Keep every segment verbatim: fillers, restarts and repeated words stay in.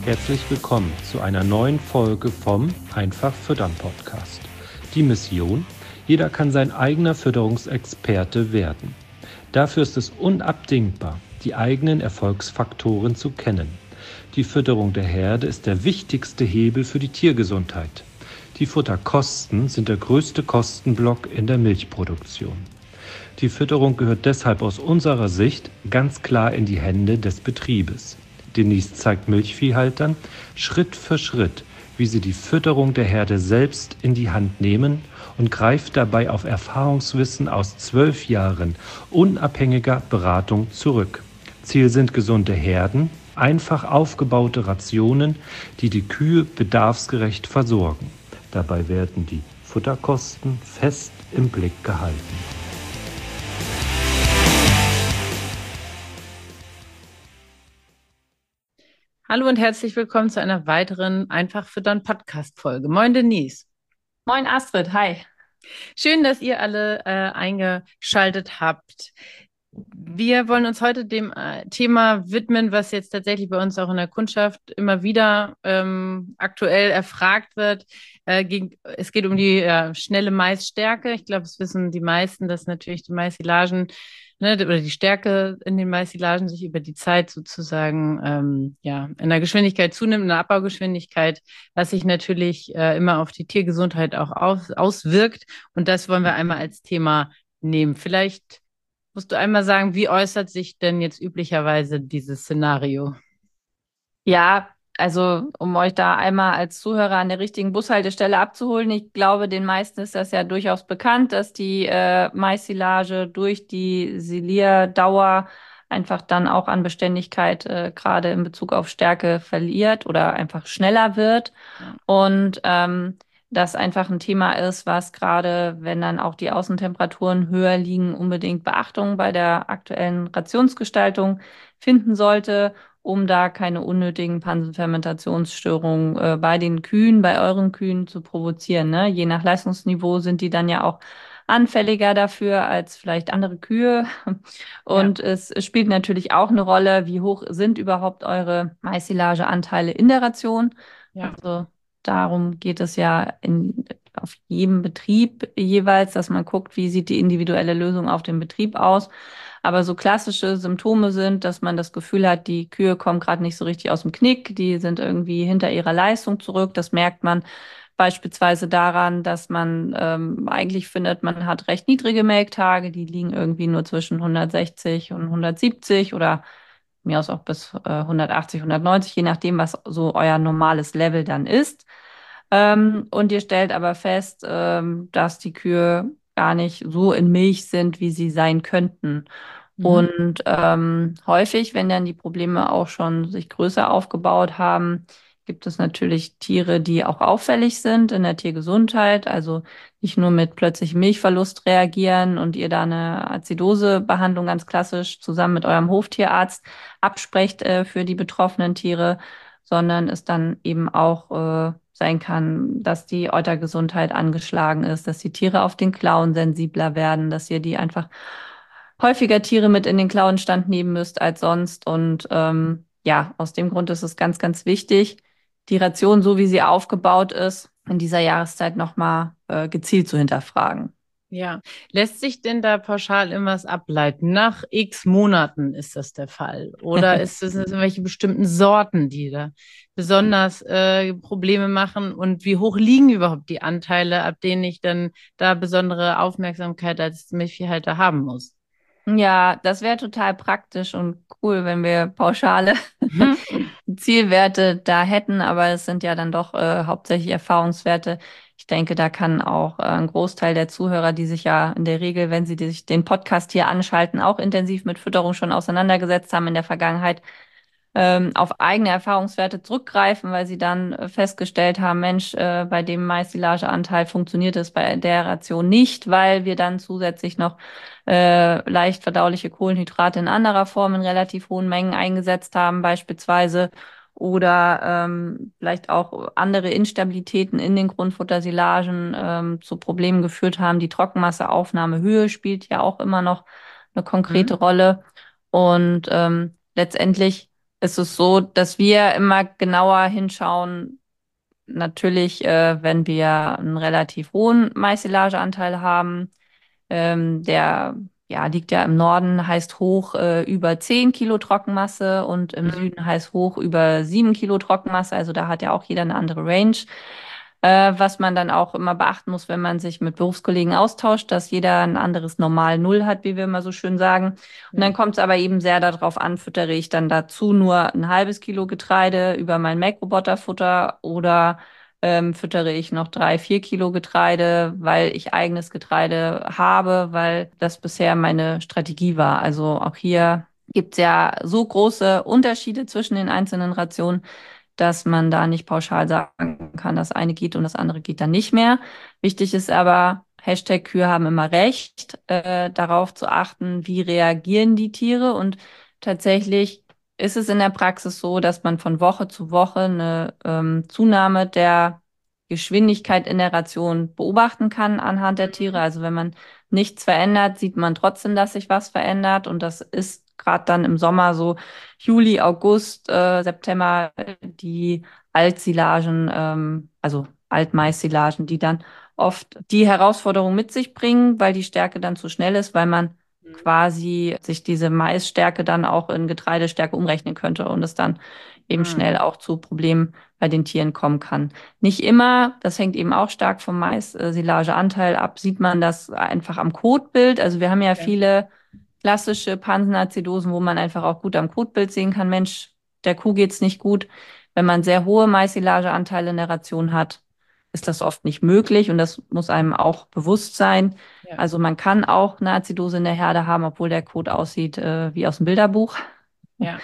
Herzlich willkommen zu einer neuen Folge vom Einfach Füttern Podcast. Die Mission: Jeder kann sein eigener Fütterungsexperte werden. Dafür ist es unabdingbar, die eigenen Erfolgsfaktoren zu kennen. Die Fütterung der Herde ist der wichtigste Hebel für die Tiergesundheit. Die Futterkosten sind der größte Kostenblock in der Milchproduktion. Die Fütterung gehört deshalb aus unserer Sicht ganz klar in die Hände des Betriebes. Denise zeigt Milchviehhaltern Schritt für Schritt, wie sie die Fütterung der Herde selbst in die Hand nehmen und greift dabei auf Erfahrungswissen aus zwölf Jahren unabhängiger Beratung zurück. Ziel sind gesunde Herden, einfach aufgebaute Rationen, die die Kühe bedarfsgerecht versorgen. Dabei werden die Futterkosten fest im Blick gehalten. Hallo und herzlich willkommen zu einer weiteren Einfach Füttern Podcast-Folge. Moin Denise. Moin Astrid, hi. Schön, dass ihr alle äh, eingeschaltet habt. Wir wollen uns heute dem äh, Thema widmen, was jetzt tatsächlich bei uns auch in der Kundschaft immer wieder ähm, aktuell erfragt wird. Äh, gegen, es geht um die äh, schnelle Maisstärke. Ich glaube, es wissen die meisten, dass natürlich die Maissilagen, ne, oder die Stärke in den Maissilagen sich über die Zeit sozusagen ähm, ja, in der Geschwindigkeit zunimmt, in der Abbaugeschwindigkeit, was sich natürlich äh, immer auf die Tiergesundheit auch aus, auswirkt. Und das wollen wir einmal als Thema nehmen. Vielleicht musst du einmal sagen, wie äußert sich denn jetzt üblicherweise dieses Szenario? Ja, also um euch da einmal als Zuhörer an der richtigen Bushaltestelle abzuholen, ich glaube, den meisten ist das ja durchaus bekannt, dass die äh, Maissilage durch die Silierdauer einfach dann auch an Beständigkeit äh, gerade in Bezug auf Stärke verliert oder einfach schneller wird. Ja. Und ähm, das einfach ein Thema ist, was gerade, wenn dann auch die Außentemperaturen höher liegen, unbedingt Beachtung bei der aktuellen Rationsgestaltung finden sollte, um da keine unnötigen Pansenfermentationsstörungen äh, bei den Kühen, bei euren Kühen zu provozieren. Ne? Je nach Leistungsniveau sind die dann ja auch anfälliger dafür als vielleicht andere Kühe. Und ja. es, es spielt natürlich auch eine Rolle, wie hoch sind überhaupt eure Maissilageanteile in der Ration. Ja. Also darum geht es ja in, auf jedem Betrieb jeweils, dass man guckt, wie sieht die individuelle Lösung auf dem Betrieb aus. Aber so klassische Symptome sind, dass man das Gefühl hat, die Kühe kommen gerade nicht so richtig aus dem Knick, die sind irgendwie hinter ihrer Leistung zurück. Das merkt man beispielsweise daran, dass man ähm, eigentlich findet, man hat recht niedrige Melktage, die liegen irgendwie nur zwischen hundertsechzig und hundertsiebzig oder mir aus auch bis äh, hundertachtzig, hundertneunzig, je nachdem, was so euer normales Level dann ist. Ähm, und ihr stellt aber fest, ähm, dass die Kühe gar nicht so in Milch sind, wie sie sein könnten. Mhm. Und ähm, häufig, wenn dann die Probleme auch schon sich größer aufgebaut haben, gibt es natürlich Tiere, die auch auffällig sind in der Tiergesundheit, also nicht nur mit plötzlichem Milchverlust reagieren und ihr da eine Azidosebehandlung ganz klassisch zusammen mit eurem Hoftierarzt absprecht äh, für die betroffenen Tiere, sondern es dann eben auch äh, sein kann, dass die Eutergesundheit angeschlagen ist, dass die Tiere auf den Klauen sensibler werden, dass ihr die einfach häufiger Tiere mit in den Klauenstand nehmen müsst als sonst. Und ähm, ja, aus dem Grund ist es ganz, ganz wichtig, die Ration, so wie sie aufgebaut ist, in dieser Jahreszeit nochmal äh, gezielt zu hinterfragen. Ja, lässt sich denn da pauschal irgendwas ableiten? Nach x Monaten ist das der Fall? Oder ist es irgendwelche bestimmten Sorten, die da besonders äh, Probleme machen? Und wie hoch liegen überhaupt die Anteile, ab denen ich dann da besondere Aufmerksamkeit als Milchviehhalter haben muss? Ja, das wäre total praktisch und cool, wenn wir pauschale mhm. Zielwerte da hätten, aber es sind ja dann doch äh, hauptsächlich Erfahrungswerte. Ich denke, da kann auch äh, ein Großteil der Zuhörer, die sich ja in der Regel, wenn sie sich den Podcast hier anschalten, auch intensiv mit Fütterung schon auseinandergesetzt haben in der Vergangenheit, ähm, auf eigene Erfahrungswerte zurückgreifen, weil sie dann äh, festgestellt haben, Mensch, äh, bei dem Maissilageanteil funktioniert es bei der Ration nicht, weil wir dann zusätzlich noch äh, leicht verdauliche Kohlenhydrate in anderer Form in relativ hohen Mengen eingesetzt haben, beispielsweise. Oder ähm, vielleicht auch andere Instabilitäten in den Grundfuttersilagen ähm, zu Problemen geführt haben. Die Trockenmasseaufnahmehöhe spielt ja auch immer noch eine konkrete mhm. Rolle. Und ähm, letztendlich ist es so, dass wir immer genauer hinschauen. Natürlich, äh, wenn wir einen relativ hohen Maissilageanteil haben, ähm, der ja, liegt ja im Norden, heißt hoch äh, über zehn Kilo Trockenmasse und im Süden heißt hoch über sieben Kilo Trockenmasse. Also da hat ja auch jeder eine andere Range. Äh, was man dann auch immer beachten muss, wenn man sich mit Berufskollegen austauscht, dass jeder ein anderes Normal Null hat, wie wir immer so schön sagen. Und dann kommt es aber eben sehr darauf an, füttere ich dann dazu nur ein halbes Kilo Getreide über mein Make-Roboter-Futter oder ähm, füttere ich noch drei, vier Kilo Getreide, weil ich eigenes Getreide habe, weil das bisher meine Strategie war. Also auch hier gibt es ja so große Unterschiede zwischen den einzelnen Rationen, dass man da nicht pauschal sagen kann, das eine geht und das andere geht dann nicht mehr. Wichtig ist aber, Hashtag Kühe haben immer recht, äh, darauf zu achten, wie reagieren die Tiere. Und tatsächlich ist es in der Praxis so, dass man von Woche zu Woche eine ähm, Zunahme der Geschwindigkeit in der Ration beobachten kann anhand der Tiere. Also wenn man nichts verändert, sieht man trotzdem, dass sich was verändert. Und das ist gerade dann im Sommer so Juli, August, äh, September die Altsilagen, ähm, also Altmaissilagen, die dann oft die Herausforderung mit sich bringen, weil die Stärke dann zu schnell ist, weil man quasi sich diese Maisstärke dann auch in Getreidestärke umrechnen könnte und es dann eben schnell auch zu Problemen bei den Tieren kommen kann. Nicht immer, das hängt eben auch stark vom Mais-Silageanteil ab, sieht man das einfach am Kotbild. Also wir haben ja viele klassische Pansenazidosen, wo man einfach auch gut am Kotbild sehen kann, Mensch, der Kuh geht's nicht gut. Wenn man sehr hohe Mais-Silageanteile in der Ration hat, ist das oft nicht möglich und das muss einem auch bewusst sein. Ja. Also man kann auch eine Azidose in der Herde haben, obwohl der Kot aussieht äh, wie aus dem Bilderbuch. Ja.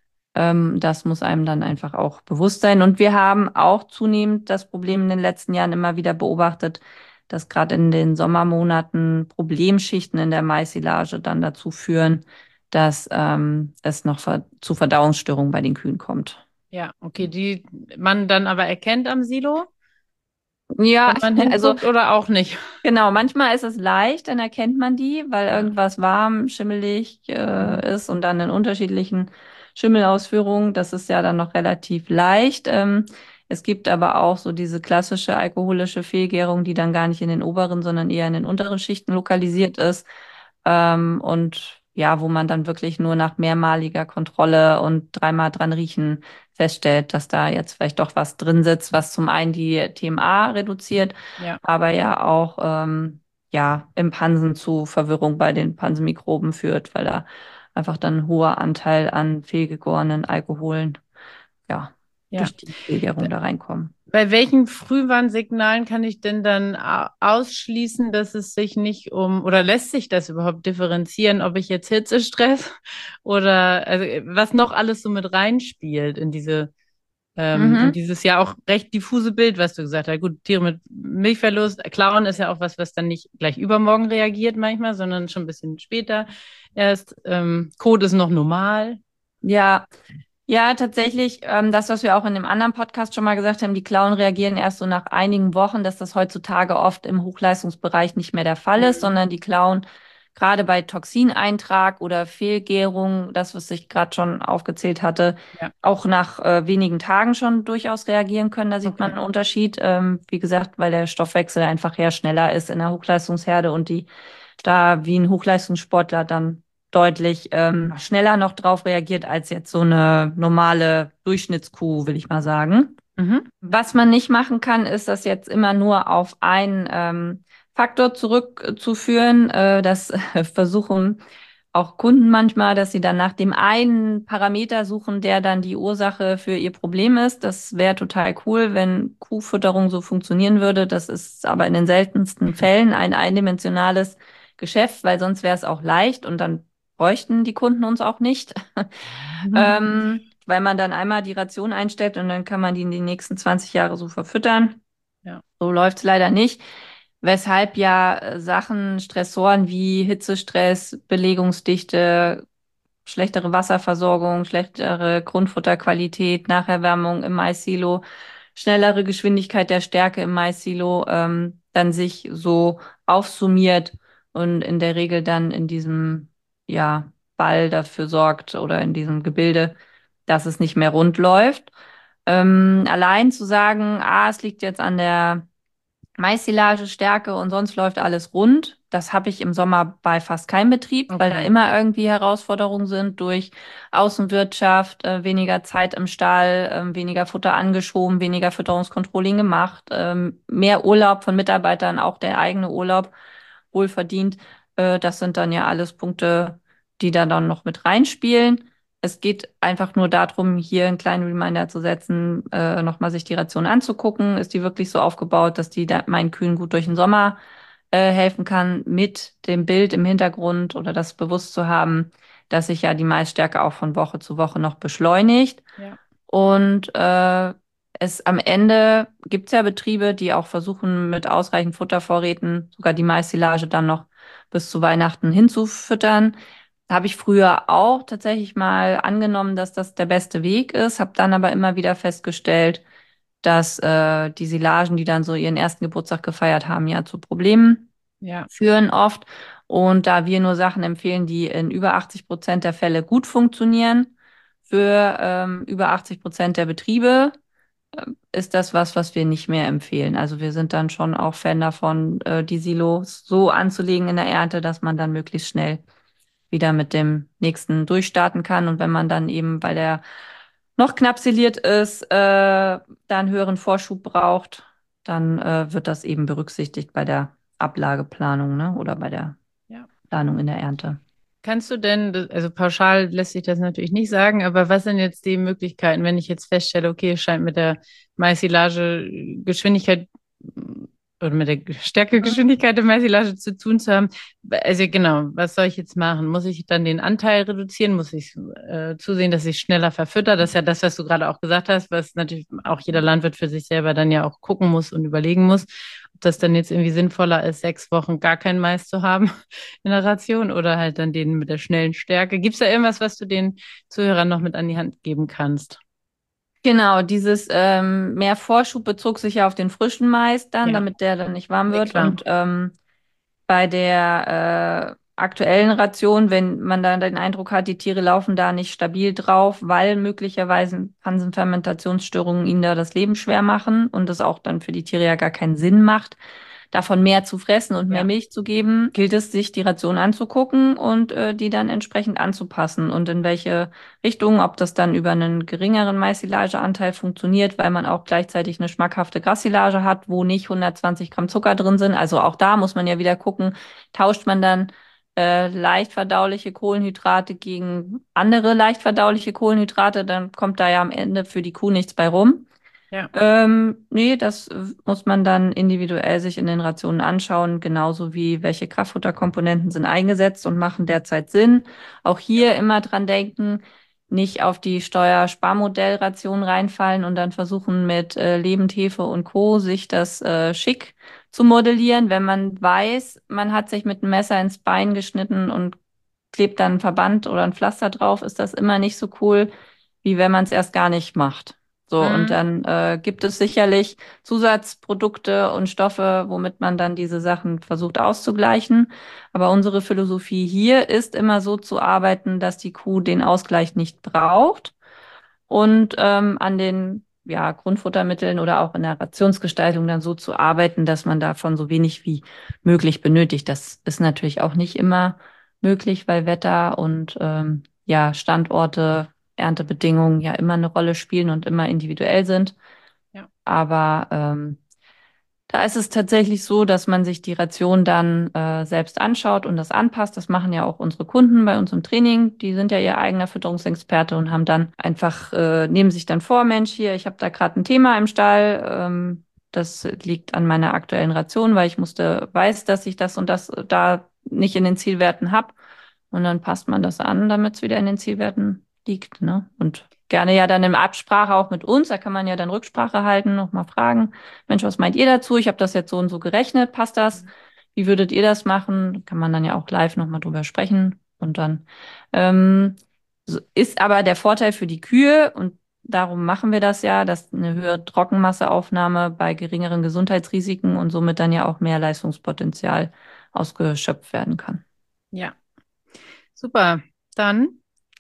Ähm, das muss einem dann einfach auch bewusst sein. Und wir haben auch zunehmend das Problem in den letzten Jahren immer wieder beobachtet, dass gerade in den Sommermonaten Problemschichten in der Maissilage dann dazu führen, dass ähm, es noch ver zu Verdauungsstörungen bei den Kühen kommt. Ja, okay, die man dann aber erkennt am Silo, Ja, wenn man also hinguckt oder auch nicht. genau, manchmal ist es leicht, dann erkennt man die, weil Ja. irgendwas warm, schimmelig äh, ist und dann in unterschiedlichen Schimmelausführungen. Das ist ja dann noch relativ leicht. Ähm, es gibt aber auch so diese klassische alkoholische Fehlgärung, die dann gar nicht in den oberen, sondern eher in den unteren Schichten lokalisiert ist. Ähm, und ja, wo man dann wirklich nur nach mehrmaliger Kontrolle und dreimal dran riechen feststellt, dass da jetzt vielleicht doch was drin sitzt, was zum einen die T M A reduziert, Ja. aber ja auch ähm, ja, im Pansen zu Verwirrung bei den Pansenmikroben führt, weil da einfach dann ein hoher Anteil an fehlgegorenen Alkoholen ja, Ja. durch die Fehlgärung da reinkommen. Bei welchen Frühwarnsignalen kann ich denn dann au- ausschließen, dass es sich nicht um, oder lässt sich das überhaupt differenzieren, ob ich jetzt Hitzestress oder also was noch alles so mit reinspielt in diese, ähm, in Mhm. dieses ja auch recht diffuse Bild, was du gesagt hast. Gut, Tiere mit Milchverlust, Klauen ist ja auch was, was dann nicht gleich übermorgen reagiert manchmal, sondern schon ein bisschen später erst. Ähm, Kot ist noch normal. Ja, ja, tatsächlich, ähm, das, was wir auch in dem anderen Podcast schon mal gesagt haben, die Klauen reagieren erst so nach einigen Wochen, dass das heutzutage oft im Hochleistungsbereich nicht mehr der Fall ist, sondern die Klauen gerade bei Toxineintrag oder Fehlgärung, das, was ich gerade schon aufgezählt hatte, Ja. auch nach äh, wenigen Tagen schon durchaus reagieren können. Da sieht man Okay. einen Unterschied. Ähm, wie gesagt, weil der Stoffwechsel einfach ja schneller ist in der Hochleistungsherde und die da wie ein Hochleistungssportler dann deutlich ähm, schneller noch drauf reagiert als jetzt so eine normale Durchschnittskuh, will ich mal sagen. Mhm. Was man nicht machen kann, ist das jetzt immer nur auf einen ähm, Faktor zurückzuführen. Äh, das versuchen auch Kunden manchmal, dass sie dann nach dem einen Parameter suchen, der dann die Ursache für ihr Problem ist. Das wäre total cool, wenn Kuhfütterung so funktionieren würde. Das ist aber in den seltensten Fällen ein eindimensionales Geschäft, weil sonst wäre es auch leicht und dann bräuchten die Kunden uns auch nicht. ähm, weil man dann einmal die Ration einstellt und dann kann man die in die nächsten zwanzig Jahre so verfüttern. Ja. So läuft es leider nicht. Weshalb ja äh, Sachen, Stressoren wie Hitzestress, Belegungsdichte, schlechtere Wasserversorgung, schlechtere Grundfutterqualität, Nacherwärmung im Maissilo, schnellere Geschwindigkeit der Stärke im Maissilo, ähm, dann sich so aufsummiert und in der Regel dann in diesem ja, Ball dafür sorgt oder in diesem Gebilde, dass es nicht mehr rund läuft. Ähm, allein zu sagen, ah, es liegt jetzt an der Mais-Silage-Stärke und sonst läuft alles rund. Das habe ich im Sommer bei fast keinem Betrieb, weil da Okay. immer irgendwie Herausforderungen sind durch Außenwirtschaft, äh, weniger Zeit im Stall, ähm, weniger Futter angeschoben, weniger Fütterungskontrolling gemacht, ähm, mehr Urlaub von Mitarbeitern, auch der eigene Urlaub, wohlverdient. Äh, das sind dann ja alles Punkte, die da dann noch mit reinspielen. Es geht einfach nur darum, hier einen kleinen Reminder zu setzen, äh, nochmal sich die Ration anzugucken. Ist die wirklich so aufgebaut, dass die da meinen Kühen gut durch den Sommer äh, helfen kann, mit dem Bild im Hintergrund oder das bewusst zu haben, dass sich ja die Maisstärke auch von Woche zu Woche noch beschleunigt. Ja. Und äh, es am Ende gibt es ja Betriebe, die auch versuchen, mit ausreichend Futtervorräten sogar die Maissilage dann noch bis zu Weihnachten hinzufüttern. Habe ich früher auch tatsächlich mal angenommen, dass das der beste Weg ist, habe dann aber immer wieder festgestellt, dass äh, die Silagen, die dann so ihren ersten Geburtstag gefeiert haben, ja zu Problemen Ja. führen oft. Und da wir nur Sachen empfehlen, die in über achtzig Prozent der Fälle gut funktionieren, für ähm, über achtzig Prozent der Betriebe, äh, ist das was, was wir nicht mehr empfehlen. Also wir sind dann schon auch Fan davon, äh, die Silos so anzulegen in der Ernte, dass man dann möglichst schnell wieder mit dem nächsten durchstarten kann. Und wenn man dann eben, weil der noch knapp siliert ist, äh, da einen höheren Vorschub braucht, dann äh, wird das eben berücksichtigt bei der Ablageplanung, ne? Oder bei der Ja. Planung in der Ernte. Kannst du denn, das- also pauschal lässt sich das natürlich nicht sagen, aber was sind jetzt die Möglichkeiten, wenn ich jetzt feststelle, okay, es scheint mit der Mais-Silage Geschwindigkeit mm, oder mit der Stärkegeschwindigkeit der Mais-Silage zu tun zu haben? Also genau, was soll ich jetzt machen? Muss ich dann den Anteil reduzieren? Muss ich äh, zusehen, dass ich schneller verfütter? Das ist ja das, was du gerade auch gesagt hast, was natürlich auch jeder Landwirt für sich selber dann ja auch gucken muss und überlegen muss, ob das dann jetzt irgendwie sinnvoller ist, sechs Wochen gar kein Mais zu haben in der Ration oder halt dann den mit der schnellen Stärke. Gibt es da irgendwas, was du den Zuhörern noch mit an die Hand geben kannst? Genau, dieses ähm, mehr Vorschub bezog sich ja auf den frischen Mais dann, Ja, damit der dann nicht warm nee, wird. klar. Und ähm, bei der äh, aktuellen Ration, wenn man dann den Eindruck hat, die Tiere laufen da nicht stabil drauf, weil möglicherweise Pansenfermentationsstörungen ihnen da das Leben schwer machen und es auch dann für die Tiere ja gar keinen Sinn macht, davon mehr zu fressen und mehr Ja, Milch zu geben, gilt es, sich die Ration anzugucken und äh, die dann entsprechend anzupassen und in welche Richtung, ob das dann über einen geringeren Mais-Silage-Anteil funktioniert, weil man auch gleichzeitig eine schmackhafte Grassilage hat, wo nicht hundertzwanzig Gramm Zucker drin sind. Also auch da muss man ja wieder gucken, tauscht man dann äh, leicht verdauliche Kohlenhydrate gegen andere leicht verdauliche Kohlenhydrate, dann kommt da ja am Ende für die Kuh nichts bei rum. ja, Ähm, nee, das äh, muss man dann individuell sich in den Rationen anschauen, genauso wie welche Kraftfutterkomponenten sind eingesetzt und machen derzeit Sinn. Auch ja, hier immer dran denken, nicht auf die Steuersparmodellration reinfallen und dann versuchen mit äh, Lebendhefe und Co. sich das äh, schick zu modellieren. Wenn man weiß, man hat sich mit einem Messer ins Bein geschnitten und klebt dann ein Verband oder ein Pflaster drauf, ist das immer nicht so cool, wie wenn man es erst gar nicht macht. So, und mm, dann äh, gibt es sicherlich Zusatzprodukte und Stoffe, womit man dann diese Sachen versucht auszugleichen. Aber unsere Philosophie hier ist immer so zu arbeiten, dass die Kuh den Ausgleich nicht braucht und ähm, an den ja, Grundfuttermitteln oder auch in der Rationsgestaltung dann so zu arbeiten, dass man davon so wenig wie möglich benötigt. Das ist natürlich auch nicht immer möglich, weil Wetter und ähm, ja, Standorte, Erntebedingungen ja immer eine Rolle spielen und immer individuell sind. ja, Aber ähm, da ist es tatsächlich so, dass man sich die Ration dann äh, selbst anschaut und das anpasst. Das machen ja auch unsere Kunden bei uns im Training. Die sind ja ihr eigener Fütterungsexperte und haben dann einfach, äh, nehmen sich dann vor, Mensch, hier, ich habe da gerade ein Thema im Stall. Ähm, das liegt an meiner aktuellen Ration, weil ich musste, weiß, dass ich das und das da nicht in den Zielwerten habe. Und dann passt man das an, damit es wieder in den Zielwerten liegt, ne? Und gerne ja dann in Absprache auch mit uns. Da kann man ja dann Rücksprache halten, nochmal fragen. Mensch, was meint ihr dazu? Ich habe das jetzt so und so gerechnet. Passt das? Wie würdet ihr das machen? Kann man dann ja auch live nochmal drüber sprechen. Und dann ähm, so ist aber der Vorteil für die Kühe, und darum machen wir das ja, dass eine höhere Trockenmasseaufnahme bei geringeren Gesundheitsrisiken und somit dann ja auch mehr Leistungspotenzial ausgeschöpft werden kann. ja. Super. Dann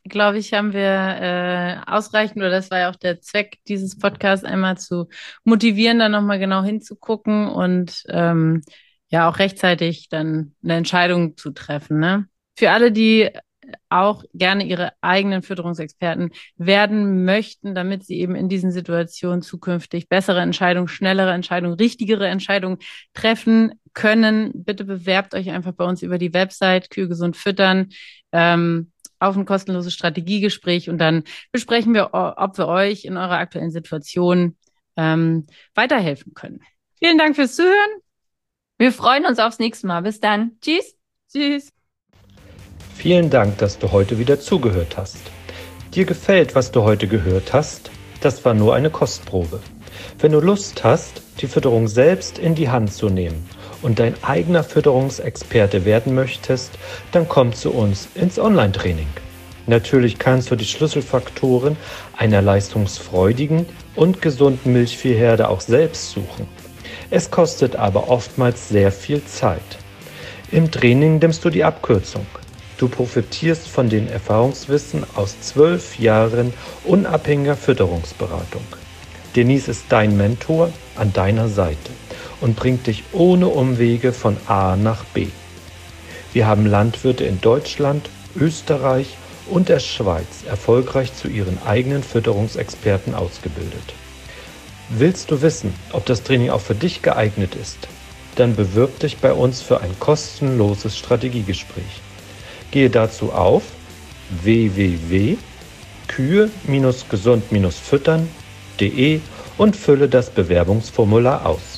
glaube ich, haben wir äh, ausreichend, oder das war ja auch der Zweck dieses Podcasts, einmal zu motivieren, da nochmal genau hinzugucken und ähm, ja auch rechtzeitig dann eine Entscheidung zu treffen. Ne? Für alle, die auch gerne ihre eigenen Fütterungsexperten werden möchten, damit sie eben in diesen Situationen zukünftig bessere Entscheidungen, schnellere Entscheidungen, richtigere Entscheidungen treffen können. Bitte bewerbt euch einfach bei uns über die Website Kühe gesund füttern ähm, auf ein kostenloses Strategiegespräch und dann besprechen wir, ob wir euch in eurer aktuellen Situation ähm, weiterhelfen können. Vielen Dank fürs Zuhören. Wir freuen uns aufs nächste Mal. Bis dann. Tschüss. Tschüss. Vielen Dank, dass du heute wieder zugehört hast. Dir gefällt, was du heute gehört hast? Das war nur eine Kostprobe. Wenn du Lust hast, die Fütterung selbst in die Hand zu nehmen und dein eigener Fütterungsexperte werden möchtest, dann komm zu uns ins Online-Training. Natürlich kannst du die Schlüsselfaktoren einer leistungsfreudigen und gesunden Milchviehherde auch selbst suchen. Es kostet aber oftmals sehr viel Zeit. Im Training nimmst du die Abkürzung. Du profitierst von den Erfahrungswissen aus zwölf Jahren unabhängiger Fütterungsberatung. Denise ist dein Mentor an deiner Seite und bringt dich ohne Umwege von A nach B. Wir haben Landwirte in Deutschland, Österreich und der Schweiz erfolgreich zu ihren eigenen Fütterungsexperten ausgebildet. Willst du wissen, ob das Training auch für dich geeignet ist? Dann bewirb dich bei uns für ein kostenloses Strategiegespräch. Gehe dazu auf w w w punkt kühe gesund füttern punkt de und fülle das Bewerbungsformular aus.